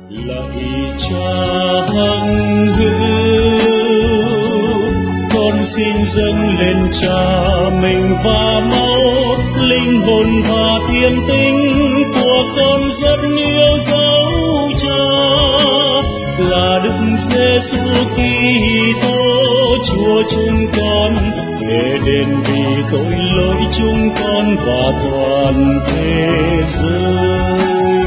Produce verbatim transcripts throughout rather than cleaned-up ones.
Lạy Cha hằng hữu, con xin dâng lên Cha mình và máu, linh hồn và thiên tính của con rất yêu dấu Cha, là Đức Giêsu Kitô Chúa chúng con, để đền vì tội lỗi chúng con và toàn thế giới.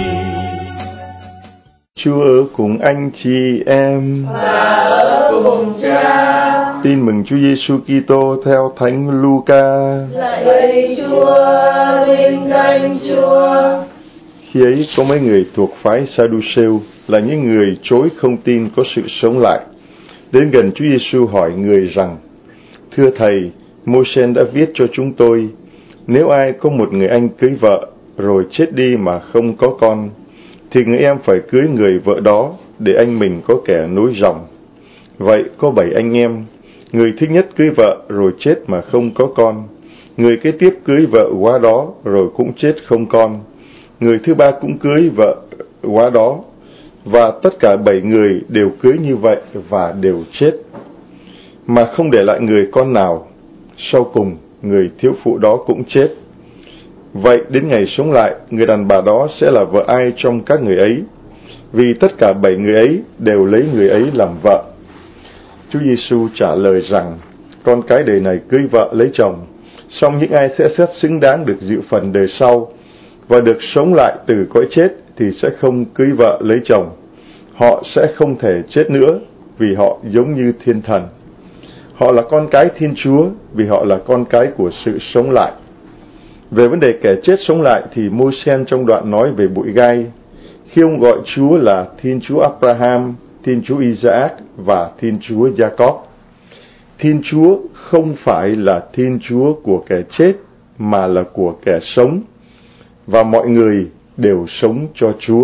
Chúa ở cùng anh chị em và ở cùng Cha. Tin mừng Chúa Giêsu Kitô theo Thánh Luca. Lạy Chúa, vinh danh Chúa. Khi ấy có mấy người thuộc phái Sa-đu-xêu, là những người chối không tin có sự sống lại, đến gần Chúa Giêsu hỏi người rằng: Thưa Thầy, Mô-sê đã viết cho chúng tôi, nếu ai có một người anh cưới vợ rồi chết đi mà không có con, thì người em phải cưới người vợ đó để anh mình có kẻ nối dòng. Vậy có bảy anh em, người thứ nhất cưới vợ rồi chết mà không có con, người kế tiếp cưới vợ quá đó rồi cũng chết không con, người thứ ba cũng cưới vợ quá đó, và tất cả bảy người đều cưới như vậy và đều chết, mà không để lại người con nào. Sau cùng, người thiếu phụ đó cũng chết. Vậy đến ngày sống lại, người đàn bà đó sẽ là vợ ai trong các người ấy? Vì tất cả bảy người ấy đều lấy người ấy làm vợ. Chúa Giêsu trả lời rằng: con cái đời này cưới vợ lấy chồng, song những ai sẽ xét xứng đáng được dự phần đời sau và được sống lại từ cõi chết thì sẽ không cưới vợ lấy chồng. Họ sẽ không thể chết nữa, vì họ giống như thiên thần. Họ là con cái Thiên Chúa, vì họ là con cái của sự sống lại. Về vấn đề kẻ chết sống lại thì Môi-se trong đoạn nói về bụi gai, khi ông gọi Chúa là Thiên Chúa Abraham, Thiên Chúa Isaac và Thiên Chúa Jacob. Thiên Chúa không phải là Thiên Chúa của kẻ chết, mà là của kẻ sống, và mọi người đều sống cho Chúa.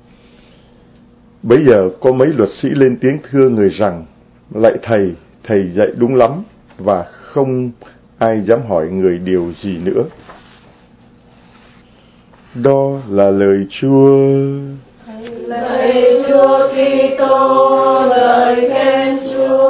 Bấy giờ có mấy luật sĩ lên tiếng thưa người rằng: lạy Thầy, Thầy dạy đúng lắm, và không ai dám hỏi người điều gì nữa. Đó là lời Chúa. Lạy Chúa Kitô, lời khen Chúa.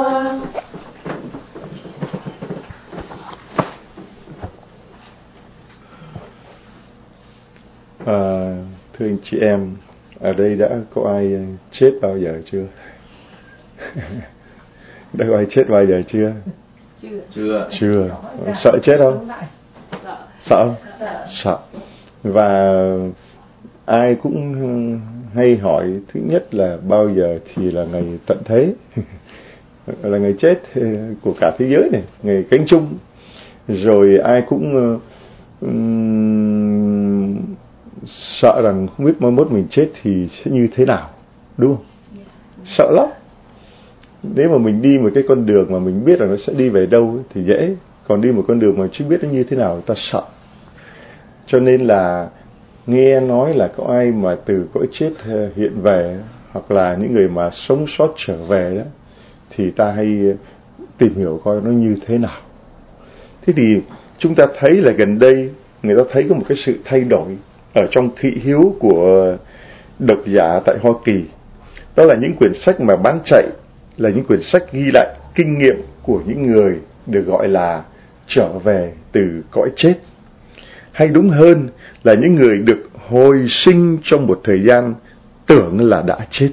À, thưa anh chị em, ở đây đã có ai chết bao giờ chưa? Đã có ai chết bao giờ chưa? Chưa. Chưa. Sợ chết không? Sợ không? Sợ. Và ai cũng hay hỏi, thứ nhất là bao giờ thì là ngày tận thế, là ngày chết của cả thế giới này, ngày cánh chung. Rồi ai cũng um, sợ rằng không biết mai mốt mình chết thì sẽ như thế nào, đúng không? Sợ lắm. Nếu mà mình đi một cái con đường mà mình biết là nó sẽ đi về đâu thì dễ, còn đi một con đường mà chưa biết nó như thế nào ta sợ. Cho nên là nghe nói là có ai mà từ cõi chết hiện về, hoặc là những người mà sống sót trở về đó, thì ta hay tìm hiểu coi nó như thế nào. Thế thì chúng ta thấy là gần đây người ta thấy có một cái sự thay đổi ở trong thị hiếu của độc giả tại Hoa Kỳ. Đó là những quyển sách mà bán chạy, là những quyển sách ghi lại kinh nghiệm của những người được gọi là trở về từ cõi chết. Hay đúng hơn là những người được hồi sinh trong một thời gian tưởng là đã chết.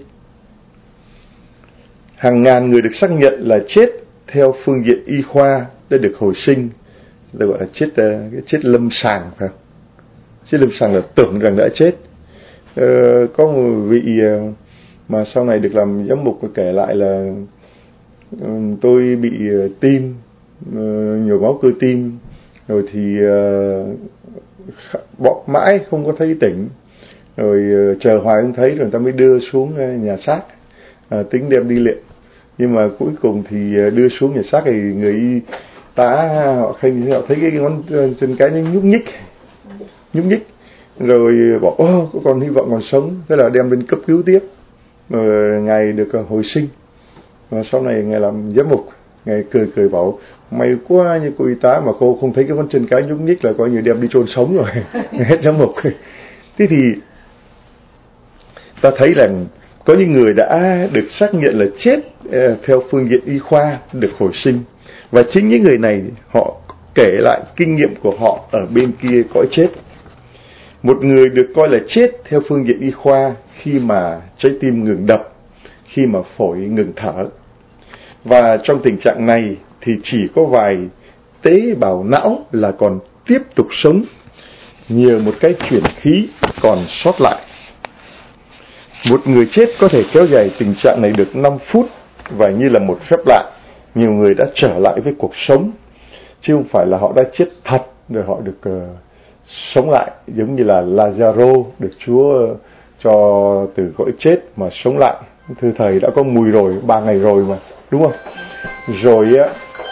Hàng ngàn người được xác nhận là chết theo phương diện y khoa đã được hồi sinh, là gọi là chết, chết lâm sàng, phải không? Chết lâm sàng là tưởng rằng đã chết. Ờ, có một vị mà sau này được làm giám mục kể lại là um, tôi bị uh, tim, uh, nhồi máu cơ tim, rồi thì uh, bọ mãi không có thấy tỉnh, rồi uh, chờ hoài không thấy, rồi người ta mới đưa xuống uh, nhà xác, uh, tính đem đi luyện. Nhưng mà cuối cùng thì uh, đưa xuống nhà xác thì người y tá họ khinh, họ thấy cái ngón chân cái nó nhúc nhích, nhúc nhích, rồi bảo ô có còn hy vọng còn sống, thế là đem lên cấp cứu tiếp. Rồi ngài được hồi sinh, và sau này ngài làm giám mục, ngài cười cười bảo may quá như cô y tá mà cô không thấy cái ngón chân cái nhúc nhích là coi như đem đi chôn sống rồi. Hết giám mục. Thế thì ta thấy rằng có những người đã được xác nhận là chết uh, theo phương diện y khoa, được hồi sinh. Và chính những người này họ kể lại kinh nghiệm của họ ở bên kia cõi chết. Một người được coi là chết theo phương diện y khoa khi mà trái tim ngừng đập, khi mà phổi ngừng thở. Và trong tình trạng này thì chỉ có vài tế bào não là còn tiếp tục sống, nhờ một cái chuyển khí còn sót lại. Một người chết có thể kéo dài tình trạng này được năm phút, và như là một phép lạ, nhiều người đã trở lại với cuộc sống, chứ không phải là họ đã chết thật rồi họ được uh, sống lại, giống như là Lazaro được Chúa uh, cho từ cõi chết mà sống lại. Thưa thầy đã có mùi rồi, ba ngày rồi mà, đúng không? Rồi á,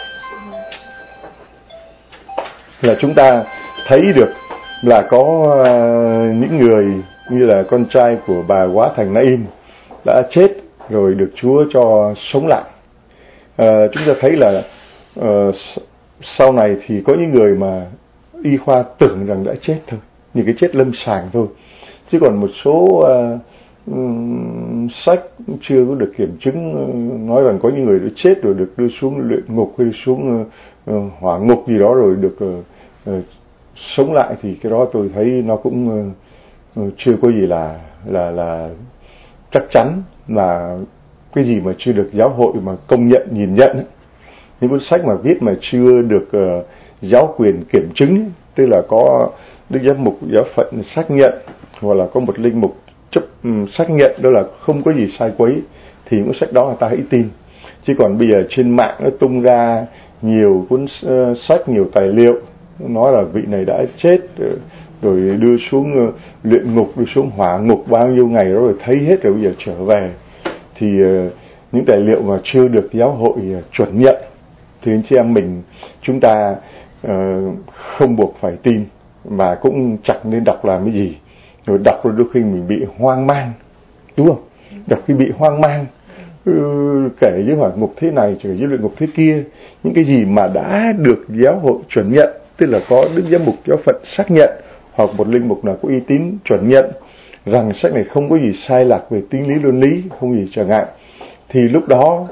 là chúng ta thấy được là có uh, những người như là con trai của bà Quá Thành Naim đã chết rồi được Chúa cho sống lại. Uh, chúng ta thấy là uh, sau này thì có những người mà y khoa tưởng rằng đã chết thôi, những cái chết lâm sàng thôi, chứ còn một số uh, um, sách chưa có được kiểm chứng uh, nói rằng có những người đã chết rồi được đưa xuống luyện ngục hay xuống uh, uh, hỏa ngục gì đó rồi được uh, uh, sống lại, thì cái đó tôi thấy nó cũng uh, uh, chưa có gì là là là chắc chắn, là cái gì mà chưa được giáo hội mà công nhận nhìn nhận ấy. Những cuốn sách mà viết mà chưa được uh, giáo quyền kiểm chứng, tức là có đức giám mục giáo phận xác nhận, hoặc là có một linh mục chấp um, xác nhận đó là không có gì sai quấy, thì những cuốn sách đó người ta hãy tin. Chứ còn bây giờ trên mạng nó tung ra nhiều cuốn uh, sách, nhiều tài liệu nói là vị này đã chết uh, rồi đưa xuống uh, luyện ngục, đưa xuống hỏa ngục bao nhiêu ngày đó rồi thấy hết rồi bây giờ trở về, thì uh, những tài liệu mà chưa được giáo hội uh, chuẩn nhận thì anh chị em mình chúng ta uh, không buộc phải tin, mà cũng chẳng nên đọc làm cái gì. Rồi đọc rồi đôi khi mình bị hoang mang, đúng không? Đọc khi bị hoang mang, ừ, kể với hỏa ngục thế này, kể với luyện ngục thế kia, những cái gì mà đã được giáo hội chuẩn nhận, tức là có đức giám mục giáo phận xác nhận, hoặc một linh mục nào có uy tín chuẩn nhận rằng sách này không có gì sai lạc về tín lý luân lý, không gì trở ngại, thì lúc đó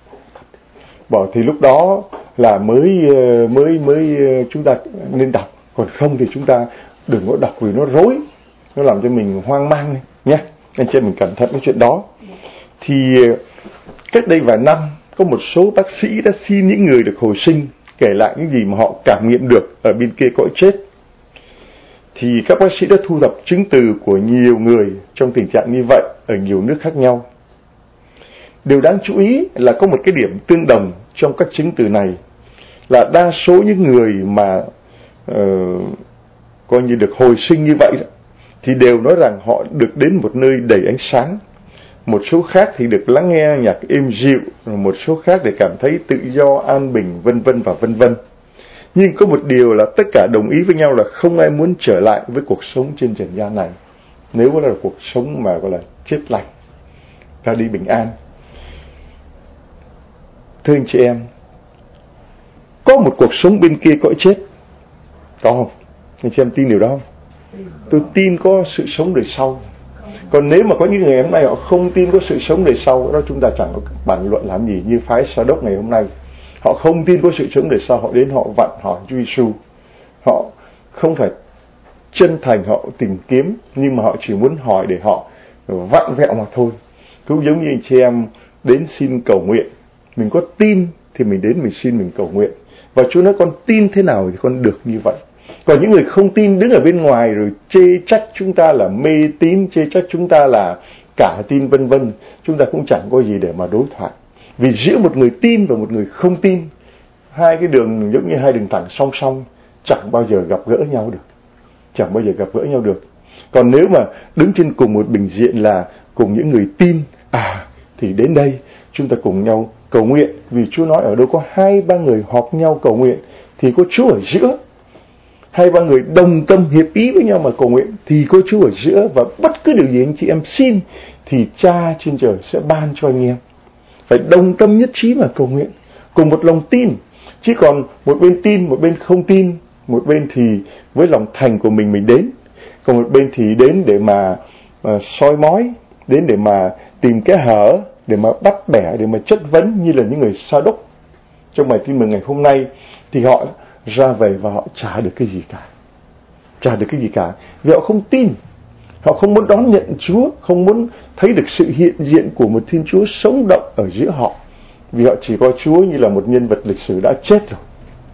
bảo thì lúc đó là mới mới mới chúng ta nên đọc. Còn không thì chúng ta đừng có đọc vì nó rối, nó làm cho mình hoang mang nhé. Anh chị mình cẩn thận cái chuyện đó. Thì cách đây vài năm có một số bác sĩ đã xin những người được hồi sinh kể lại những gì mà họ cảm nghiệm được ở bên kia cõi chết. Thì các bác sĩ đã thu thập chứng từ của nhiều người trong tình trạng như vậy ở nhiều nước khác nhau. Điều đáng chú ý là có một cái điểm tương đồng trong các chứng từ này, là đa số những người mà uh, coi như được hồi sinh như vậy thì đều nói rằng họ được đến một nơi đầy ánh sáng. Một số khác thì được lắng nghe nhạc êm dịu, một số khác để cảm thấy tự do, an bình, vân vân và vân vân. Nhưng có một điều là tất cả đồng ý với nhau là không ai muốn trở lại với cuộc sống trên trần gian này, nếu là cuộc sống mà gọi là chết lành, ra đi bình an. Thưa anh chị em, có một cuộc sống bên kia cõi chết, có không? Anh chị em tin điều đó không? Tôi tin có sự sống đời sau. Còn nếu mà có những người hôm nay họ không tin có sự sống đời sau, đó chúng ta chẳng có bàn luận làm gì. Như phái Sa Đốc ngày hôm nay, họ không tin có sự sống đời sau, họ đến họ vặn hỏi Chúa Giêsu. Họ không phải chân thành họ tìm kiếm, nhưng mà họ chỉ muốn hỏi để họ vặn vẹo mà thôi. Cũng giống như anh chị em đến xin cầu nguyện, mình có tin thì mình đến mình xin mình cầu nguyện, và Chúa nói con tin thế nào thì con được như vậy. Còn những người không tin đứng ở bên ngoài rồi chê trách chúng ta là mê tín, chê trách chúng ta là cả tin vân vân, chúng ta cũng chẳng có gì để mà đối thoại. Vì giữa một người tin và một người không tin, hai cái đường giống như hai đường thẳng song song, chẳng bao giờ gặp gỡ nhau được, chẳng bao giờ gặp gỡ nhau được. Còn nếu mà đứng trên cùng một bình diện là cùng những người tin, à thì đến đây chúng ta cùng nhau cầu nguyện, vì Chúa nói ở đâu có hai ba người họp nhau cầu nguyện thì có Chúa ở giữa. Hai ba người đồng tâm hiệp ý với nhau mà cầu nguyện thì có Chúa ở giữa, và bất cứ điều gì anh chị em xin thì Cha trên trời sẽ ban cho anh em. Phải đồng tâm nhất trí mà cầu nguyện, cùng một lòng tin. Chứ còn một bên tin, một bên không tin, một bên thì với lòng thành của mình mình đến, còn một bên thì đến để mà uh, soi mói, đến để mà tìm cái hở, để mà bắt bẻ, để mà chất vấn như là những người Sa Đốc trong bài tin mừng ngày hôm nay, thì họ ra về và họ chả được cái gì cả. Chả được cái gì cả. Vì họ không tin. Họ không muốn đón nhận Chúa, không muốn thấy được sự hiện diện của một Thiên Chúa sống động ở giữa họ. Vì họ chỉ coi Chúa như là một nhân vật lịch sử đã chết rồi.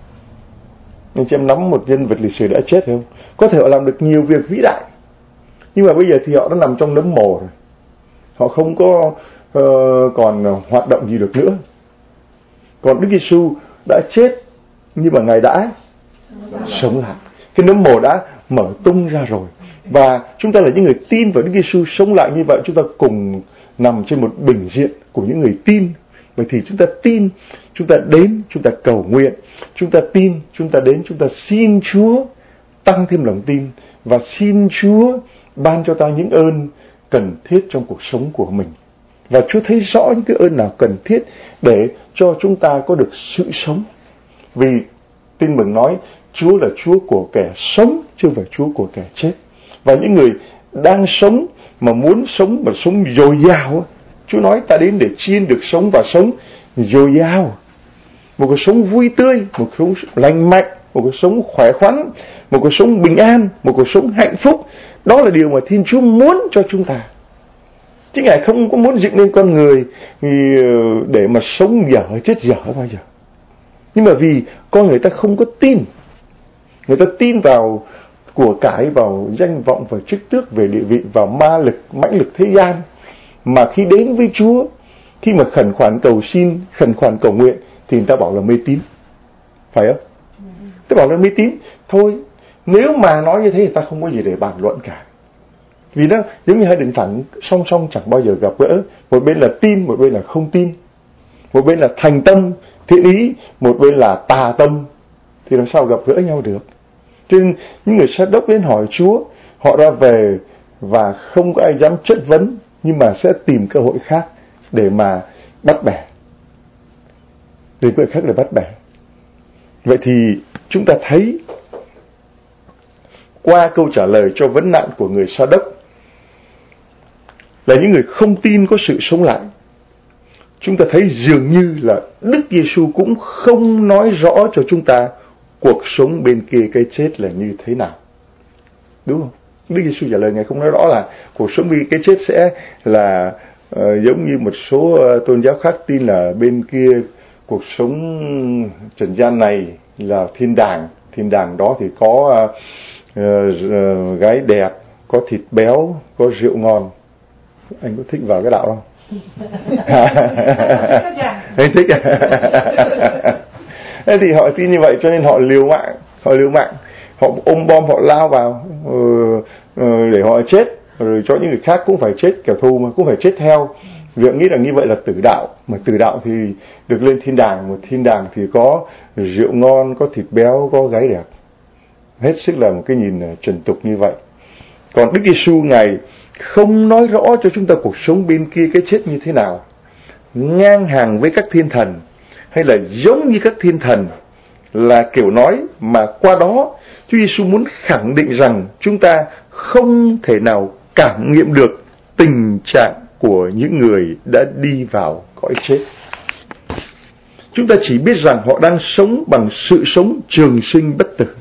Anh chị em nắm một nhân vật lịch sử đã chết không? Có thể họ làm được nhiều việc vĩ đại, nhưng mà bây giờ thì họ đã nằm trong nấm mồ rồi. Họ không có uh, còn hoạt động gì được nữa. Còn Đức Giêsu đã chết, nhưng mà Ngài đã sống lại. Cái nấm mồ đã mở tung ra rồi. Và chúng ta là những người tin vào Đức Giêsu sống lại như vậy, chúng ta cùng nằm trên một bình diện của những người tin. Vậy thì chúng ta tin, chúng ta đến, chúng ta cầu nguyện, chúng ta tin, chúng ta đến, chúng ta xin Chúa tăng thêm lòng tin và xin Chúa ban cho ta những ơn cần thiết trong cuộc sống của mình. Và Chúa thấy rõ những cái ơn nào cần thiết để cho chúng ta có được sự sống. Vì tin mừng nói Chúa là Chúa của kẻ sống, chứ không phải Chúa của kẻ chết. Và những người đang sống mà muốn sống mà sống dồi dào, Chúa nói ta đến để chiên được sống và sống dồi dào. Một cuộc sống vui tươi, một cuộc sống lành mạnh, một cuộc sống khỏe khoắn, một cuộc sống bình an, một cuộc sống hạnh phúc. Đó là điều mà Thiên Chúa muốn cho chúng ta. Chứ Ngài không có muốn dựng nên con người để mà sống dở chết dở bao giờ. Nhưng mà vì con người ta không có tin. Người ta tin vào của cải, vào danh vọng, vào chức tước, về địa vị, vào ma lực, mãnh lực thế gian. Mà khi đến với Chúa, khi mà khẩn khoản cầu xin, khẩn khoản cầu nguyện, thì người ta bảo là mê tín. Phải không? Ta bảo là mê tín. Thôi, nếu mà nói như thế thì ta không có gì để bàn luận cả. Vì nó giống như hai đường thẳng song song chẳng bao giờ gặp gỡ. Một bên là tin, một bên là không tin. Một bên là thành tâm, thiện ý, một bên là tà tâm. Thì làm sao gặp gỡ nhau được? Cho nên những người Sa Đốc đến hỏi Chúa, họ ra về và không có ai dám chất vấn, nhưng mà sẽ tìm cơ hội khác để mà bắt bẻ. Để cơ hội khác để bắt bẻ. Vậy thì chúng ta thấy qua câu trả lời cho vấn nạn của người Sa Đốc là những người không tin có sự sống lại. Chúng ta thấy dường như là Đức Giêsu cũng không nói rõ cho chúng ta cuộc sống bên kia cái chết là như thế nào. Đúng không? Đức Giêsu trả lời Ngài không nói rõ là cuộc sống bên cái chết sẽ là uh, giống như một số uh, tôn giáo khác tin là bên kia cuộc sống trần gian này là thiên đàng. Thiên đàng đó thì có uh, uh, gái đẹp, có thịt béo, có rượu ngon. Anh có thích vào cái đạo không? Anh thích à? Thế thì họ tin như vậy cho nên họ liều mạng, họ liều mạng, họ ôm bom họ lao vào uh, uh, để họ chết, rồi cho những người khác cũng phải chết, kẻ thù mà cũng phải chết theo. Việc nghĩ rằng như vậy là tử đạo, mà tử đạo thì được lên thiên đàng, một thiên đàng thì có rượu ngon, có thịt béo, có gái đẹp. Hết sức là một cái nhìn trần tục như vậy. Còn Đức Giêsu Ngài không nói rõ cho chúng ta cuộc sống bên kia cái chết như thế nào, ngang hàng với các thiên thần hay là giống như các thiên thần, là kiểu nói mà qua đó Chúa Giêsu muốn khẳng định rằng chúng ta không thể nào cảm nghiệm được tình trạng của những người đã đi vào cõi chết. Chúng ta chỉ biết rằng họ đang sống bằng sự sống trường sinh bất tử.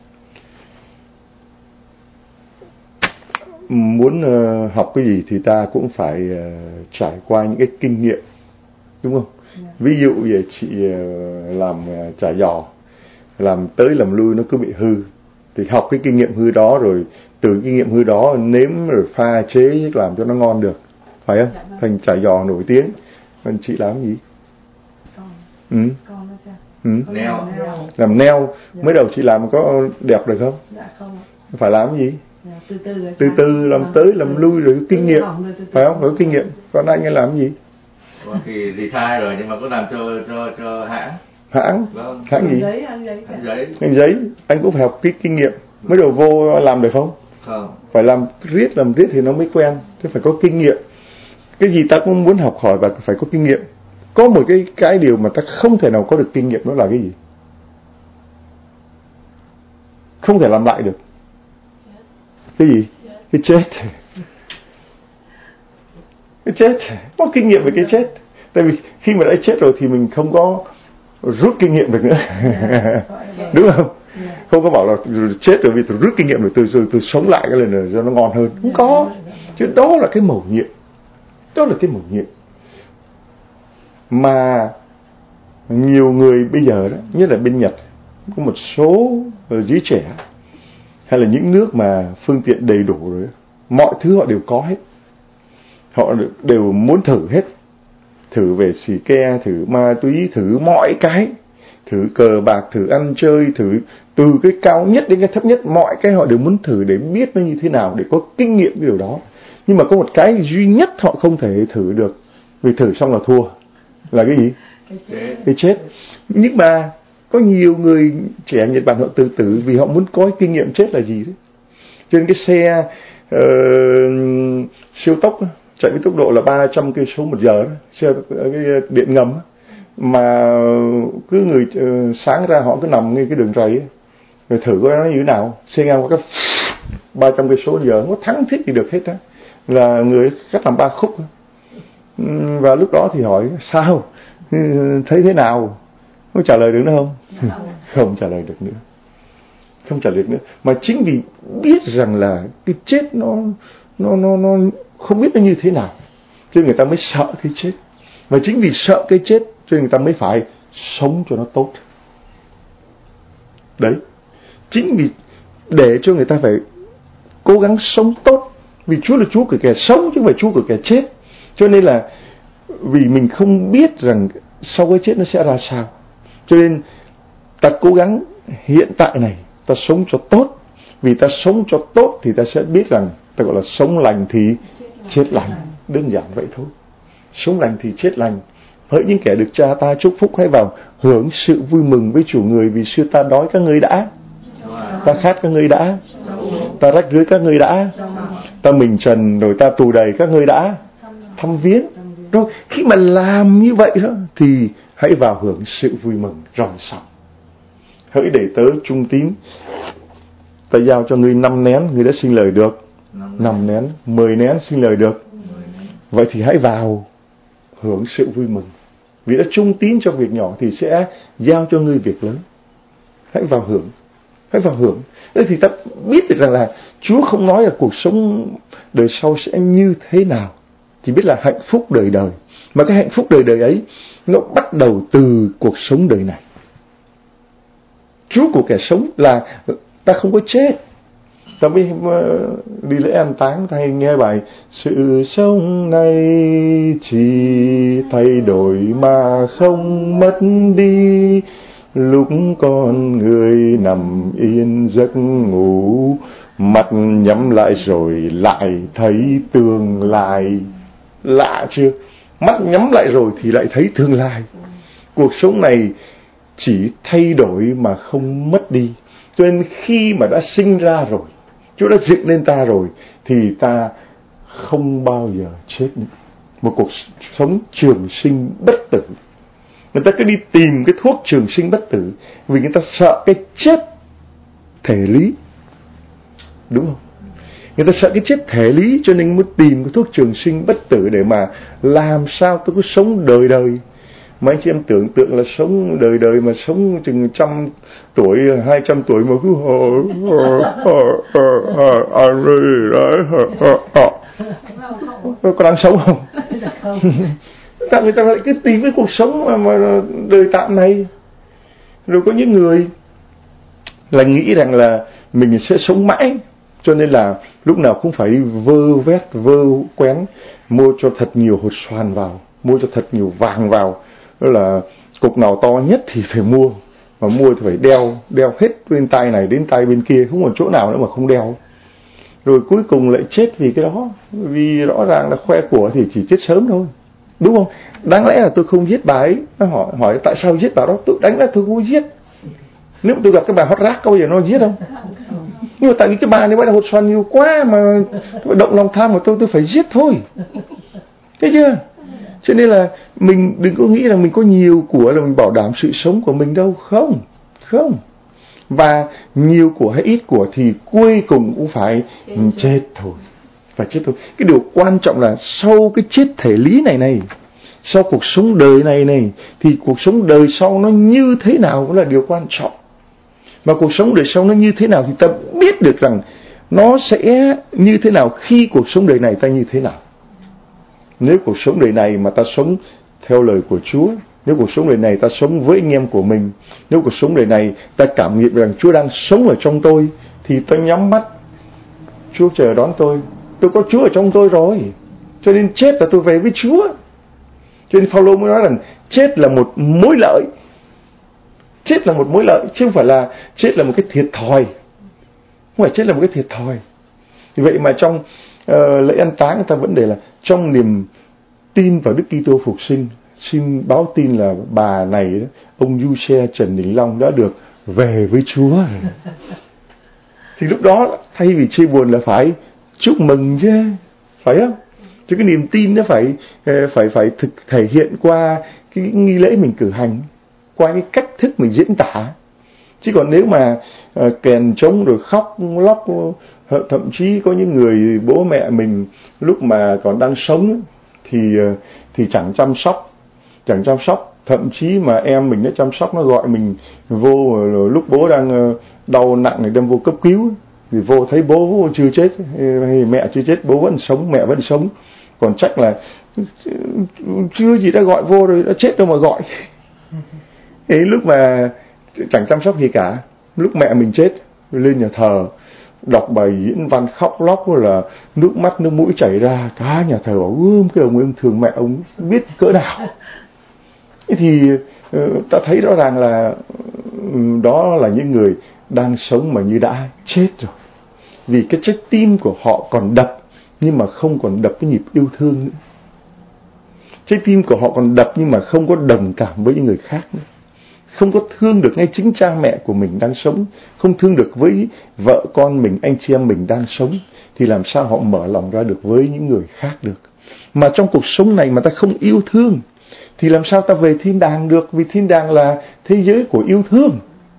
Muốn uh, học cái gì thì ta cũng phải uh, trải qua những cái kinh nghiệm, đúng không? Yeah. Ví dụ về chị uh, làm uh, chả giò, làm tới làm lui nó cứ bị hư, thì học cái kinh nghiệm hư đó, rồi từ kinh nghiệm hư đó nếm rồi pha chế làm cho nó ngon được, phải không? Dạ, thành chả giò nổi tiếng. Còn chị làm gì? Con. Ừ. Con đó sao? Ừ. Neo. Làm neo. Dạ. Mới đầu chị làm có đẹp được không? Dạ không. Phải làm gì? Dạ, từ từ, từ từ làm à, tới làm lui rồi kinh nghiệm, rồi, từ từ phải không? Phải có kinh nghiệm. Còn anh ấy làm gì? Có thì gì sai rồi nhưng mà có làm cho cho cho hãng. Hãng? Vâng. Hãng gì? Giấy, anh giấy. Anh giấy. Anh giấy. Anh cũng phải học cái kinh nghiệm. Mới đầu vô làm được không? Không. Phải làm riết làm riết thì nó mới quen. Thế phải có kinh nghiệm. Cái gì ta cũng muốn học hỏi và phải có kinh nghiệm. Có một cái cái điều mà ta không thể nào có được kinh nghiệm, đó là cái gì? Không thể làm lại được. Cái gì? Cái chết. cái chết, có kinh nghiệm về cái chết. Tại vì khi mà đã chết rồi thì mình không có rút kinh nghiệm được nữa. Đúng không? Không có bảo là chết rồi vì tôi rút kinh nghiệm rồi tôi, rồi tôi sống lại cái lần này cho nó ngon hơn. Không có. Chứ đó là cái mầu nhiệm. Đó là cái mầu nhiệm. Mà nhiều người bây giờ đó, nhất là bên Nhật, có một số giới trẻ hay là những nước mà phương tiện đầy đủ rồi, mọi thứ họ đều có hết. Họ đều muốn thử hết. Thử về xì ke, thử ma túy, thử mọi cái. Thử cờ bạc, thử ăn chơi, thử từ cái cao nhất đến cái thấp nhất. Mọi cái họ đều muốn thử để biết nó như thế nào, để có kinh nghiệm cái điều đó. Nhưng mà có một cái duy nhất họ không thể thử được, vì thử xong là thua. Là cái gì? Cái chết. Nhưng mà có nhiều người trẻ Nhật Bản họ tự tử vì họ muốn có kinh nghiệm chết là gì đấy. Cho nên cái xe uh, siêu tốc chạy với tốc độ là ba trăm cây số một giờ, xe cái điện ngầm, mà cứ người uh, sáng ra họ cứ nằm ngay cái đường ray ấy, rồi thử coi nó như thế nào. Xe ngang qua cái ba trăm cây số một giờ, nó thắng thiết thì được hết á, là người cắt làm ba khúc. Và lúc đó thì hỏi sao, thấy thế nào, có trả lời được nữa không? Không trả lời được nữa, không trả lời được nữa. Mà chính vì biết rằng là cái chết nó nó nó nó không biết nó như thế nào, cho nên người ta mới sợ cái chết. Và chính vì sợ cái chết cho nên người ta mới phải sống cho nó tốt. Đấy, chính vì để cho người ta phải cố gắng sống tốt, vì Chúa là Chúa của kẻ sống chứ không phải Chúa của kẻ chết. Cho nên là vì mình không biết rằng sau cái chết nó sẽ ra sao, cho nên ta cố gắng hiện tại này ta sống cho tốt. Vì ta sống cho tốt thì ta sẽ biết rằng ta gọi là sống lành thì chết lành. Đơn giản vậy thôi. Sống lành thì chết lành. Hỡi những kẻ được Cha ta chúc phúc, hãy vào hưởng sự vui mừng với chủ người, vì xưa ta đói các ngươi đã, ta khát các ngươi đã, ta rách rưới các ngươi đã, ta mình trần rồi ta tù đầy các ngươi đã thăm viếng. Rồi khi mà làm như vậy đó thì hãy vào hưởng sự vui mừng rồi xong. Hỡi để tớ trung tín, ta giao cho ngươi năm nén, ngươi đã sinh lời được năm nén, mười nén sinh lời được. Vậy thì hãy vào hưởng sự vui mừng. Vì đã trung tín trong việc nhỏ thì sẽ giao cho ngươi việc lớn. Hãy vào hưởng, hãy vào hưởng. Thế thì ta biết được rằng là Chúa không nói là cuộc sống đời sau sẽ như thế nào, chỉ biết là hạnh phúc đời đời. Mà cái hạnh phúc đời đời ấy nó bắt đầu từ cuộc sống đời này. Chúa của kẻ sống là ta không có chết. Ta mới đi lễ an táng, ta hay nghe bài sự sống này chỉ thay đổi mà không mất đi. Lúc con người nằm yên giấc ngủ, mắt nhắm lại rồi lại thấy tương lai. Lạ chưa? Mắt nhắm lại rồi thì lại thấy tương lai. Cuộc sống này chỉ thay đổi mà không mất đi. Cho nên khi mà đã sinh ra rồi, Chúa đã dựng lên ta rồi, thì ta không bao giờ chết nữa. Một cuộc sống trường sinh bất tử. Người ta cứ đi tìm cái thuốc trường sinh bất tử vì người ta sợ cái chết thể lý. Đúng không? Người ta sợ cái chết thể lý cho nên mới tìm cái thuốc trường sinh bất tử để mà làm sao tôi cứ sống đời đời. Mấy anh chị em tưởng tượng là sống đời đời mà sống chừng trăm tuổi, hai trăm tuổi mà cứ có đang sống không? Tại người ta lại cứ tìm cái cuộc sống mà, mà đời tạm này. Rồi có những người là nghĩ rằng là mình sẽ sống mãi, cho nên là lúc nào cũng phải vơ vét, vơ quén, mua cho thật nhiều hột xoàn vào, mua cho thật nhiều vàng vào. Đó là cục nào to nhất thì phải mua, mà mua thì phải đeo, đeo hết bên tay này đến tay bên kia, không còn chỗ nào nữa mà không đeo. Rồi cuối cùng lại chết vì cái đó, vì rõ ràng là khoe của thì chỉ chết sớm thôi, đúng không? Đáng lẽ là tôi không giết bà ấy. Nó hỏi, hỏi tại sao giết bà đó? Tôi đáng lẽ tôi không giết. Nếu mà tôi gặp cái bà hót rác có bao giờ nó giết không? Nhưng mà tại vì cái bà này bắt đầu hột xoàn nhiều quá mà tôi động lòng tham của tôi, tôi phải giết thôi. Thấy chưa? Cho nên là mình đừng có nghĩ là mình có nhiều của là mình bảo đảm sự sống của mình đâu. Không, không. Và nhiều của hay ít của thì cuối cùng cũng phải chết thôi. phải chết thôi. Cái điều quan trọng là sau cái chết thể lý này này, sau cuộc sống đời này này, thì cuộc sống đời sau nó như thế nào cũng là điều quan trọng. Mà cuộc sống đời sau nó như thế nào thì ta biết được rằng nó sẽ như thế nào khi cuộc sống đời này ta như thế nào. Nếu cuộc sống đời này mà ta sống theo lời của Chúa, nếu cuộc sống đời này ta sống với anh em của mình, nếu cuộc sống đời này ta cảm nghiệm rằng Chúa đang sống ở trong tôi, thì ta nhắm mắt, Chúa chờ đón tôi, tôi có Chúa ở trong tôi rồi, cho nên chết là tôi về với Chúa. Cho nên Phaolô mới nói rằng chết là một mối lợi. Chết là một mối lợi, chứ không phải là chết là một cái thiệt thòi. Không phải chết là một cái thiệt thòi. Vì vậy mà trong uh, lễ an táng người ta vẫn để là trong niềm tin vào Đức Kitô phục sinh, xin báo tin là bà này, ông Du Xe Trần Đình Long đã được về với Chúa. Thì lúc đó thay vì chia buồn là phải chúc mừng chứ, phải không? Chứ cái niềm tin nó phải phải phải thực thể hiện qua cái nghi lễ mình cử hành, qua cái cách thức mình diễn tả. Chứ còn nếu mà uh, kèn trống rồi khóc lóc, thậm chí có những người bố mẹ mình lúc mà còn đang sống thì uh, thì chẳng chăm sóc, chẳng chăm sóc, thậm chí mà em mình nó chăm sóc, nó gọi mình vô lúc bố đang uh, đau nặng thì đem vô cấp cứu, thì vô thấy bố chưa chết hay mẹ chưa chết, bố vẫn sống, mẹ vẫn sống, còn chắc là chưa gì đã gọi vô rồi, đã chết đâu mà gọi. Thế lúc mà chẳng chăm sóc gì cả, lúc mẹ mình chết lên nhà thờ đọc bài diễn văn khóc lóc là nước mắt nước mũi chảy ra, cả nhà thờ bảo ưm cái ông ấy thương mẹ ông biết cỡ nào. Thì ta thấy rõ ràng là đó là những người đang sống mà như đã chết rồi, vì cái trái tim của họ còn đập nhưng mà không còn đập cái nhịp yêu thương nữa. Trái tim của họ còn đập nhưng mà không có đồng cảm với những người khác nữa, không có thương được ngay chính cha mẹ của mình đang sống, không thương được với vợ con mình, anh chị em mình đang sống, thì làm sao họ mở lòng ra được với những người khác được. Mà trong cuộc sống này mà ta không yêu thương thì làm sao ta về thiên đàng được, vì thiên đàng là thế giới của yêu thương.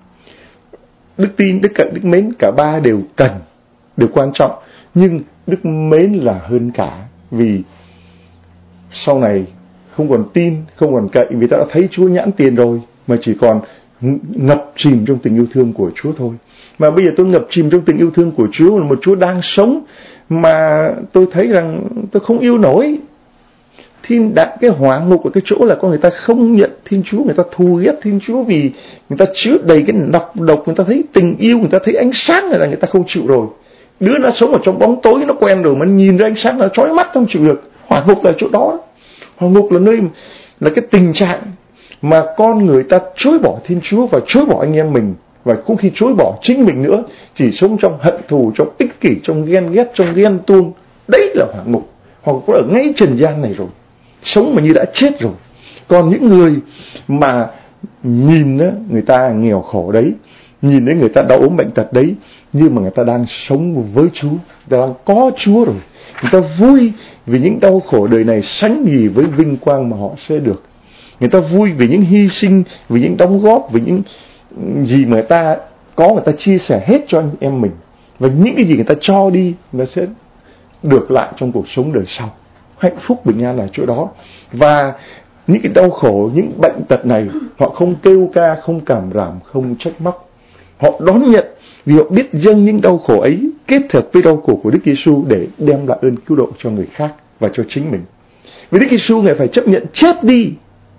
Đức tin, đức cận, đức mến cả ba đều cần, đều quan trọng, nhưng đức mến là hơn cả, vì sau này không còn tin, không còn cậy, vì ta đã thấy Chúa nhãn tiền rồi, mà chỉ còn ngập chìm trong tình yêu thương của Chúa thôi. Mà bây giờ tôi ngập chìm trong tình yêu thương của Chúa, là một Chúa đang sống, mà tôi thấy rằng tôi không yêu nổi. Thiên đàng, cái hỏa ngục ở cái chỗ là con người ta không nhận Thiên Chúa, người ta thù ghét Thiên Chúa vì người ta chứa đầy cái nọc độc, người ta thấy tình yêu, người ta thấy ánh sáng này là người ta không chịu rồi. Đứa nó sống ở trong bóng tối nó quen rồi, mà nhìn ra ánh sáng là chói mắt không chịu được. Hỏa ngục là chỗ đó. Hỏa ngục là nơi, là cái tình trạng mà con người ta chối bỏ Thiên Chúa và chối bỏ anh em mình, và cũng khi chối bỏ chính mình nữa, chỉ sống trong hận thù, trong ích kỷ, trong ghen ghét, trong ghen tuông. Đấy là hỏa ngục. Hỏa ngục ở ngay trần gian này rồi, sống mà như đã chết rồi. Còn những người mà nhìn đó, người ta nghèo khổ đấy, nhìn thấy người ta đau ốm bệnh tật đấy, nhưng mà người ta đang sống với Chúa, người ta đang có Chúa rồi, người ta vui vì những đau khổ đời này sánh gì với vinh quang mà họ sẽ được. Người ta vui vì những hy sinh, vì những đóng góp, vì những gì mà người ta có, người ta chia sẻ hết cho anh em mình, và những cái gì người ta cho đi, người ta sẽ được lại trong cuộc sống đời sau. Hạnh phúc bình an là chỗ đó. Và những cái đau khổ, những bệnh tật này, họ không kêu ca, không cảm giảm, không trách móc. Họ đón nhận vì họ biết dâng những đau khổ ấy kết hợp với đau khổ của Đức Giêsu để đem lại ơn cứu độ cho người khác và cho chính mình. Vì Đức Giêsu Ngài phải chấp nhận chết đi,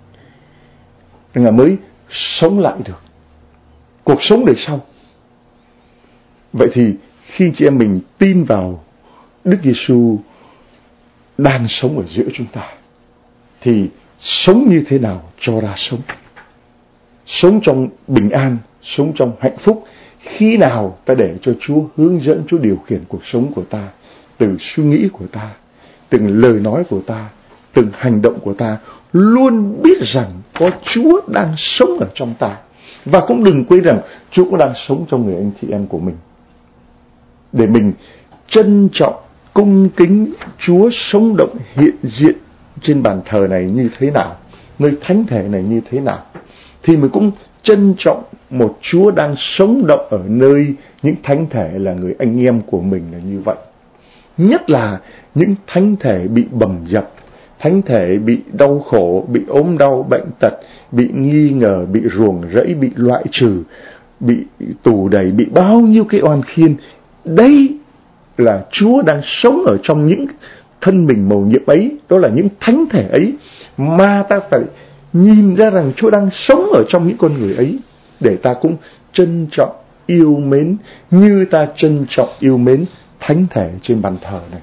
Ngài mới sống lại được cuộc sống đời sau. Vậy thì khi chị em mình tin vào Đức Giêsu đang sống ở giữa chúng ta, thì sống như thế nào cho ra sống? Sống trong bình an, sống trong hạnh phúc. Khi nào ta để cho Chúa hướng dẫn, Chúa điều khiển cuộc sống của ta, từ suy nghĩ của ta, từng lời nói của ta, từng hành động của ta, luôn biết rằng có Chúa đang sống ở trong ta. Và cũng đừng quên rằng Chúa cũng đang sống trong người anh chị em của mình. Để mình trân trọng, cung kính Chúa sống động hiện diện trên bàn thờ này như thế nào, nơi thánh thể này như thế nào, thì mình cũng trân trọng một Chúa đang sống động ở nơi những thánh thể là người anh em của mình là như vậy. nhất là những thánh thể bị bầm dập, thánh thể bị đau khổ, bị ốm đau, bệnh tật, bị nghi ngờ, bị ruồng rẫy, bị loại trừ, bị tù đày, bị bao nhiêu cái oan khiên. Đây là Chúa đang sống ở trong những thân mình mầu nhiệm ấy, đó là những thánh thể ấy, mà ta phải nhìn ra rằng Chúa đang sống ở trong những con người ấy, để ta cũng trân trọng, yêu mến như ta trân trọng, yêu mến thánh thể trên bàn thờ này.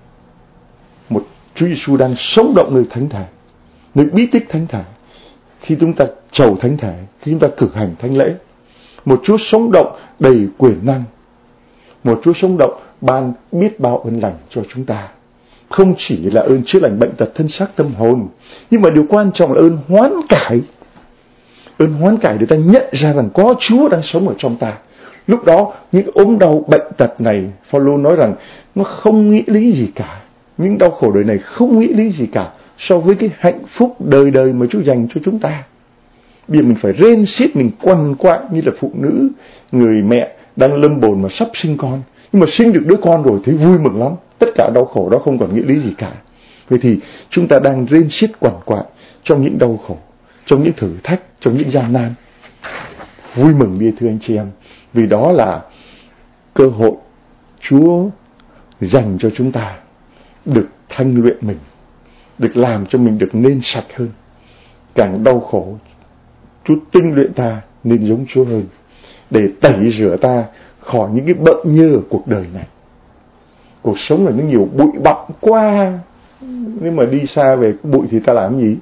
Một Chúa Giêsu đang sống động nơi thánh thể, nơi bí tích thánh thể, khi chúng ta chầu thánh thể, khi chúng ta cử hành thánh lễ. Một Chúa sống động đầy quyền năng, một Chúa sống động ban biết bao ơn lành cho chúng ta. Không chỉ là ơn chữa lành bệnh tật thân xác tâm hồn, nhưng mà điều quan trọng là ơn hoán cải. Ơn hoán cải để ta nhận ra rằng có Chúa đang sống ở trong ta. Lúc đó những ốm đau bệnh tật này, Phaolô nói rằng nó không nghĩ lý gì cả. Những đau khổ đời này không nghĩ lý gì cả so với cái hạnh phúc đời đời mà Chúa dành cho chúng ta. Bây giờ mình phải rên xiết, mình quằn quại như là phụ nữ, người mẹ đang lâm bồn mà sắp sinh con, nhưng mà sinh được đứa con rồi thấy vui mừng lắm. Tất cả đau khổ đó không còn nghĩa lý gì cả. Vậy thì chúng ta đang rên xiết quằn quại trong những đau khổ, trong những thử thách, trong những gian nan. Vui mừng đi thưa anh chị em, vì đó là cơ hội Chúa dành cho chúng ta được thanh luyện mình, được làm cho mình được nên sạch hơn. Càng đau khổ, Chúa tinh luyện ta nên giống Chúa hơn, để tẩy rửa ta khỏi những cái bợm nhơ ở cuộc đời này. Cuộc sống là nó nhiều bụi bặm quá, nhưng mà đi xa về cái bụi thì ta làm gì?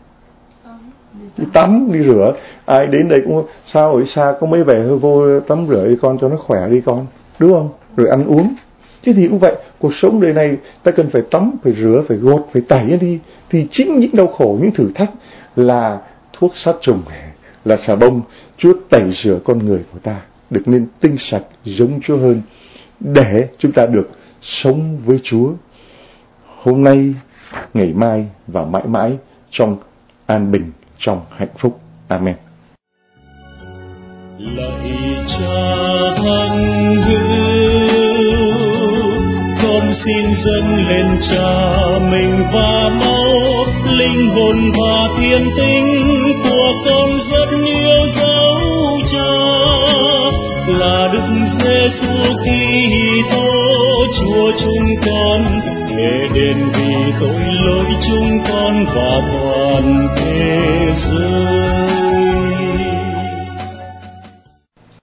Đi tắm, đi rửa. Ai đến đây cũng sao ở xa có mấy về hơi vô tắm rửa đi con cho nó khỏe đi con, đúng không? Rồi ăn uống. Thế thì cũng vậy, cuộc sống đời này ta cần phải tắm, phải rửa, phải gột, phải tẩy đi. Thì chính những đau khổ, những thử thách là thuốc sát trùng, là xà bông. Chúa tẩy rửa con người của ta được nên tinh sạch giống Chúa hơn, để chúng ta được sống với Chúa hôm nay, ngày mai và mãi mãi trong an bình, trong hạnh phúc. Amen. Lạy Cha hằng hữu, con xin dâng lên Cha mình và máu, linh hồn và thiên tính của con rất yêu dấu Cha, là Đức Giêsu Kitô Chúa chúng con, để đền vì tội lỗi chúng con và toàn thế giới.